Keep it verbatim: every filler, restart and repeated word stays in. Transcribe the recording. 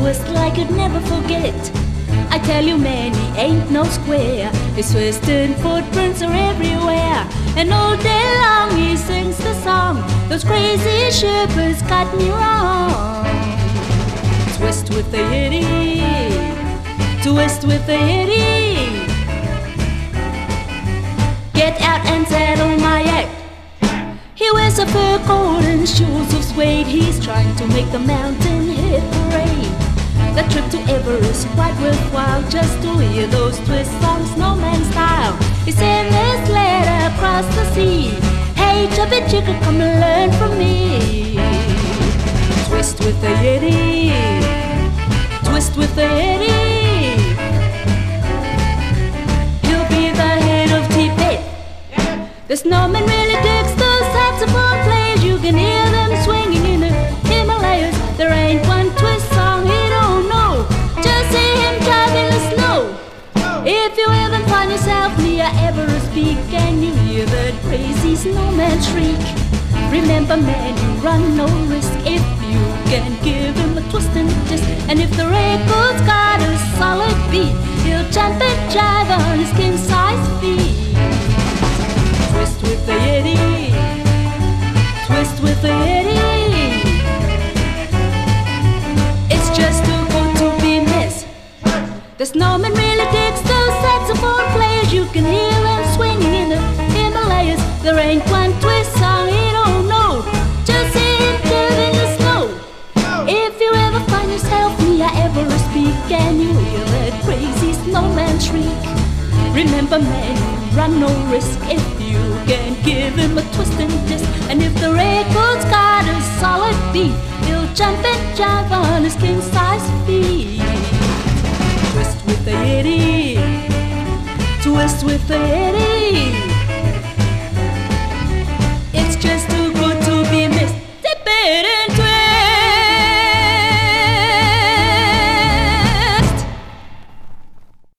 twist like you'd never forget. I tell you man, he ain't no square. His twisted footprints are everywhere. And all day long he sings the song. Those crazy shepherds got me wrong. Twist with the yiddy, twist with the yiddy. Get out and settle my act. He wears a fur coat and shoes of suede. He's trying to make the mountain hit parade. The trip to Everest quite worthwhile, just to hear those twist songs, snowman style. He sent this letter across the sea. Hey, chubby chicken, come and learn from me. Twist with the yiddy, twist with the yiddy. He'll be the head of Tibet. The snowman really digs those saxophone players. You can hear them swinging in the Himalayas. There ain't one twist song he don't know. Just see him driving the snow. If you ever find yourself near Everest Peak and you hear that crazy snowman shriek, remember man, you run no risk if you can give him a twist and twist. And if the record's got a solid beat, he'll jump and jive on his king-size feet. Twist with the yiddy, twist with the yiddy. It's just too good to be missed. The snowman really digs those saxophone players. You can hear them swinging in the Himalayas. There ain't one twist song he don't know. Just see him driving the snow. If you ever find yourself near Everest Peak and you hear that crazy snowman shriek, remember man, you run no risk if you can give him a twist and twist. And if the record's got a solid beat, he'll jump and jive on his king-size feet. Twist with the yiddy, twist with the yiddy.